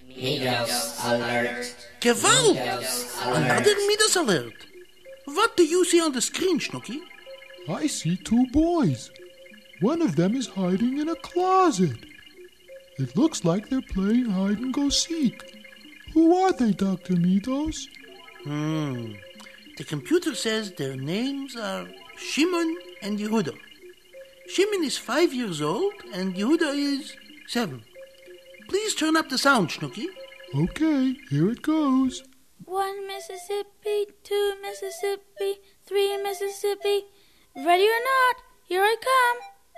Midas alert. Gewalt! Midas Another alert. Midas alert. What do you see on the screen, Snooky? I see two boys. One of them is hiding in a closet. It looks like they're playing hide-and-go-seek. Who are they, Dr. Midos? The computer says their names are Shimon and Yehuda. Shimon is 5 years old and Yehuda is 7. Please turn up the sound, Snooky. Okay, here it goes. 1 Mississippi, 2 Mississippi, 3 Mississippi. Ready or not, here I come.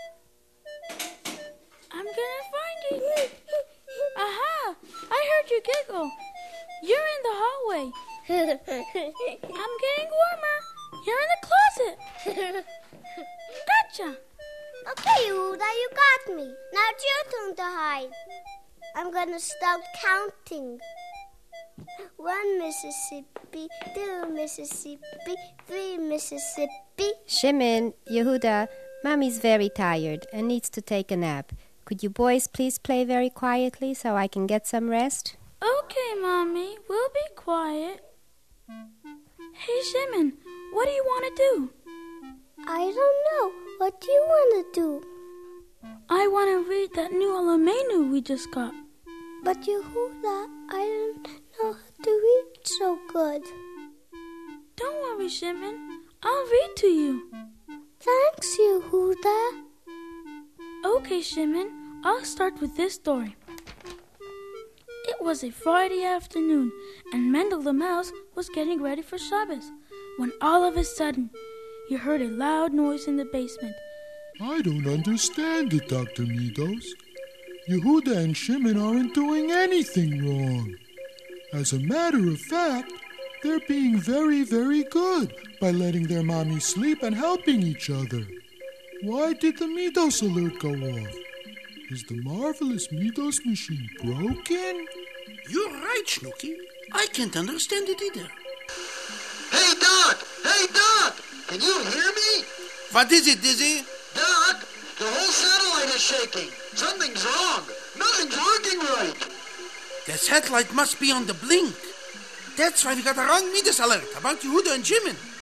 I'm gonna find you. Aha! I heard you giggle. You're in the hallway. I'm getting warmer. You're in the closet. Gotcha. Okay, Yehuda, you got me. Now it's your turn to hide. I'm gonna start counting. 1 Mississippi, 2 Mississippi, 3 Mississippi. Shimon, Yehuda, Mommy's very tired and needs to take a nap. Could you boys please play very quietly so I can get some rest? Okay, Mommy, we'll be quiet. Hey, Shimon, what do you want to do? I don't know. What do you want to do? I want to read that new Alamenu we just got. But Yehuda, I don't know how to read so good. Don't worry, Shimon. I'll read to you. Thanks, Yehuda. Okay, Shimon, I'll start with this story. It was a Friday afternoon, and Mendel the mouse was getting ready for Shabbos, when all of a sudden, he heard a loud noise in the basement. I don't understand it, Dr. Midos. Yehuda and Shimon aren't doing anything wrong. As a matter of fact, they're being very, very good by letting their mommy sleep and helping each other. Why did the Midos alert go off? Is the marvelous Midos machine broken? You're right, Snooky. I can't understand it either. Hey, Doc! Hey, Doc! Can you hear me? What is it, Dizzy? Doc, the whole satellite is shaking. Something's wrong. Nothing's working right. The satellite must be on the blink. That's why we got a wrong Midas alert about Yehuda and Shimon.